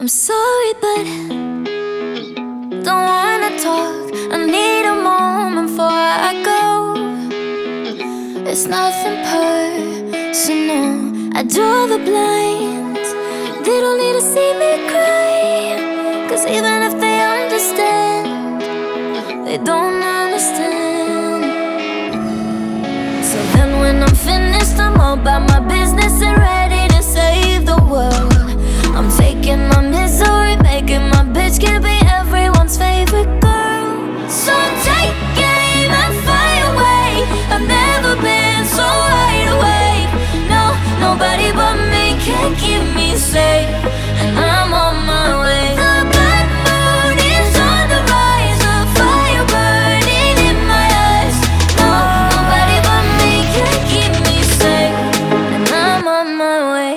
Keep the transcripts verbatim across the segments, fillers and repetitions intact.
I'm sorry, but don't wanna talk. I need a moment before I go. It's nothing personal. I draw the blinds. They don't need to see me cry, 'cause even if they understand, they don't understand. So then when I'm finished, I'm all about my business and ready to save the world. I'm taking my misery, making my bitch can be everyone's favorite girl. So take aim and fly away. I've never been so wide awake. No, nobody but me can keep me safe, and I'm on my way. The blood moon is on the rise, a fire burning in my eyes. No, nobody but me can keep me safe, and I'm on my way.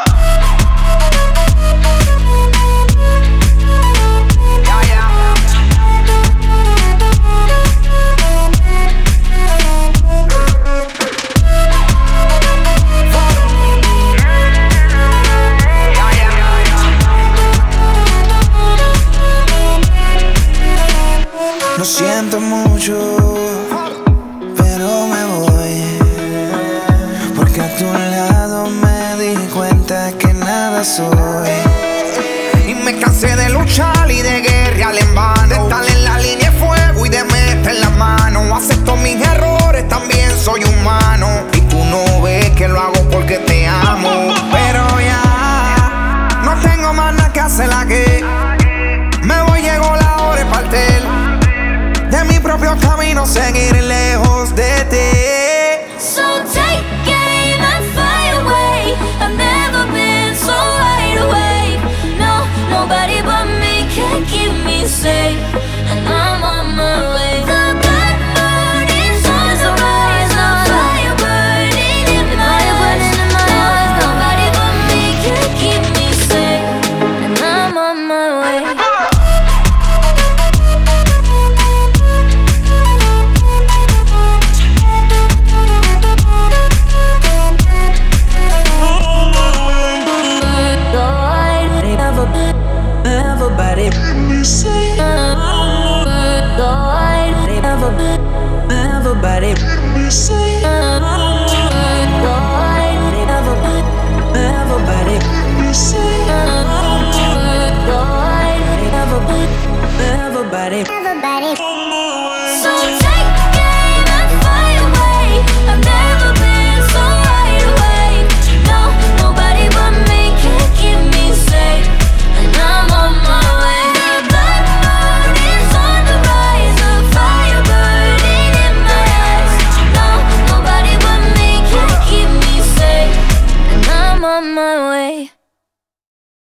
Lo siento mucho, pero me voy, porque a tu lado me di cuenta que nada soy. Y me cansé de luchar y de guerrear en vano, de estar en la línea de fuego y de meter la mano. Acepto mis errores, también soy humano, y tú no ves que lo hago porque te amo. Pero ya no tengo más nada que hacer aquí. Me voy, llegó la hora de partir de mi propio camino, seguir lejos de ti. So take aim and fly away. I've never been so wide awake. No, nobody but me can keep me safe, and I'm on my way. The blood moon is on the rise, a fire burning in my eyes. No, nobody but me can keep me safe, and I'm on my way. Everybody, everybody, everybody, everybody. So take aim and fly away. I've never been so wide awake. No, nobody but me can keep me safe, and I'm on my way. The blood moon is on the rise, a fire burning in my eyes. No, nobody but me can keep me safe, and I'm on my way.